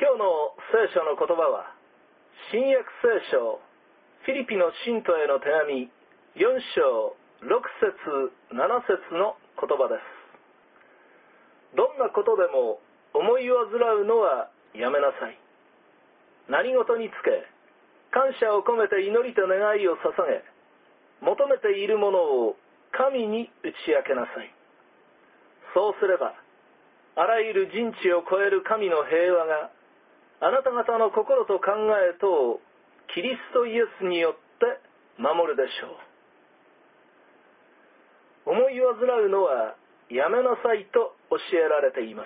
今日の聖書の言葉は、新約聖書フィリピの信徒への手紙4章6節7節の言葉です。どんなことでも思い煩うのはやめなさい。何事につけ感謝を込めて祈りと願いを捧げ、求めているものを神に打ち明けなさい。そうすれば、あらゆる人知を超える神の平和があなた方の心と考えとをキリストイエスによって守るでしょう。思い煩うのはやめなさいと教えられています。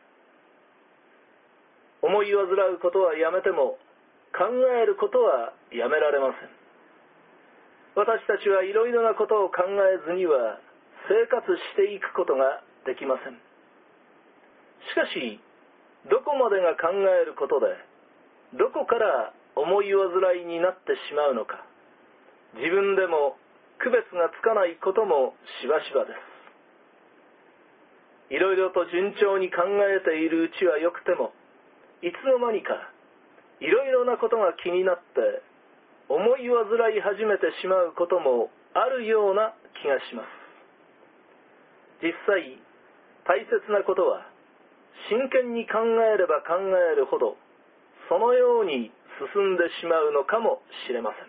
思い煩うことはやめても、考えることはやめられません。私たちはいろいろなことを考えずには生活していくことができません。しかし、どこまでが考えることで、どこから思い煩いになってしまうのか、自分でも区別がつかないこともしばしばです。いろいろと順調に考えているうちはよくても、いつの間にかいろいろなことが気になって思い煩い始めてしまうこともあるような気がします。実際、大切なことは真剣に考えれば考えるほどそのように進んでしまうのかもしれません。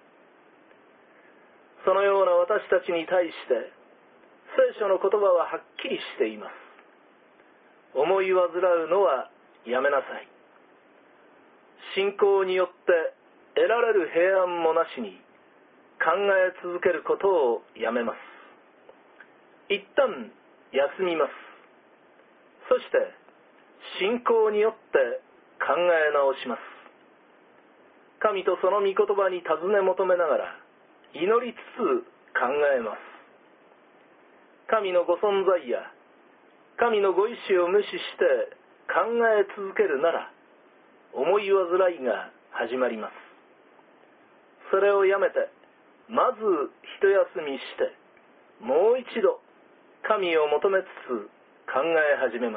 そのような私たちに対して聖書の言葉ははっきりしています。思い煩うのはやめなさい。信仰によって得られる平安もなしに考え続けることをやめます。一旦休みます。そして信仰によって考え直します。神とその御言葉に尋ね求めながら祈りつつ考えます。神のご存在や神のご意志を無視して考え続けるなら、思い煩いが始まります。それをやめて、まず一休みして、もう一度神を求めつつ考え始めます。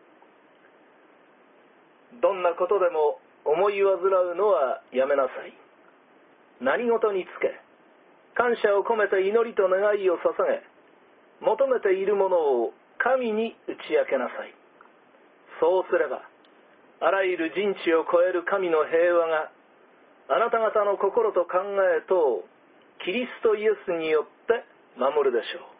どんなことでも思い煩うのはやめなさい。何事につけ、感謝を込めて祈りと願いを捧げ、求めているものを神に打ち明けなさい。そうすれば、あらゆる人知を超える神の平和があなた方の心と考えとをキリストイエスによって守るでしょう。